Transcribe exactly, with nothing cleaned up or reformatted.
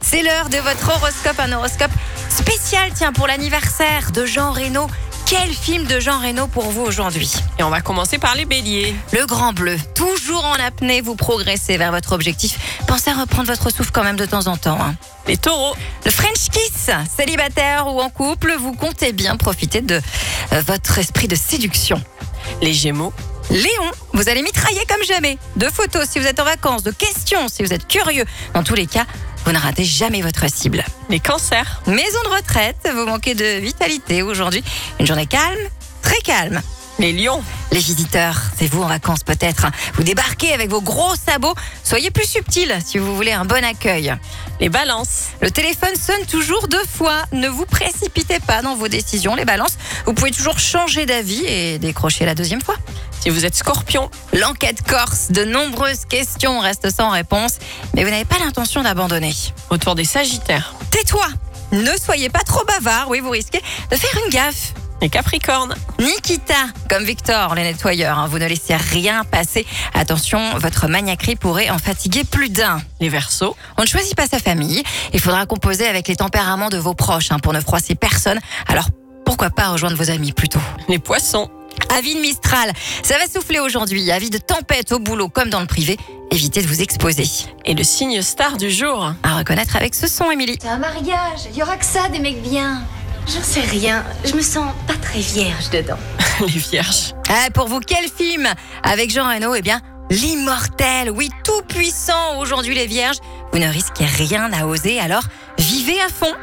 C'est l'heure de votre horoscope, un horoscope spécial, tiens, pour l'anniversaire de Jean Reno. Quel film de Jean Reno pour vous aujourd'hui? Et on va commencer par les béliers. Le grand bleu, toujours en apnée, vous progressez vers votre objectif. Pensez à reprendre votre souffle quand même de temps en temps. Hein. Les taureaux. Le French kiss, célibataire ou en couple, vous comptez bien profiter de euh, votre esprit de séduction. Les gémeaux. Léon, vous allez mitrailler comme jamais. De photos si vous êtes en vacances, de questions si vous êtes curieux. Dans tous les cas, vous ne ratez jamais votre cible. Les cancers. Maison de retraite, vous manquez de vitalité aujourd'hui. Une journée calme, très calme. Les lions. Les visiteurs, c'est vous en vacances peut-être. hein. Vous débarquez avec vos gros sabots. Soyez plus subtil si vous voulez un bon accueil. Les balances. Le téléphone sonne toujours deux fois. Ne vous précipitez pas dans vos décisions, les balances. Vous pouvez toujours changer d'avis et décrocher la deuxième fois. Si vous êtes scorpion. L'enquête corse, de nombreuses questions restent sans réponse. Mais vous n'avez pas l'intention d'abandonner. Autour des sagittaires. Tais-toi, ne soyez pas trop bavard. Oui, vous risquez de faire une gaffe. Les capricornes. Nikita, comme Victor, les nettoyeurs, hein, vous ne laissez rien passer. Attention, votre maniaquerie pourrait en fatiguer plus d'un. Les verseaux. On ne choisit pas sa famille. Il faudra composer avec les tempéraments de vos proches hein, pour ne froisser personne. Alors, pourquoi pas rejoindre vos amis plutôt? Les poissons. Avis de Mistral, ça va souffler aujourd'hui. Avis de tempête au boulot comme dans le privé. Évitez de vous exposer. Et le signe star du jour. À reconnaître avec ce son, Émilie. C'est un mariage, il y aura que ça, des mecs bien. J'en sais rien, je me sens pas très vierge dedans. Les vierges. Ah, pour vous, quel film avec Jean Reno? Eh bien, l'immortel, oui, tout puissant. Aujourd'hui, les vierges, vous ne risquez rien à oser, alors vivez à fond.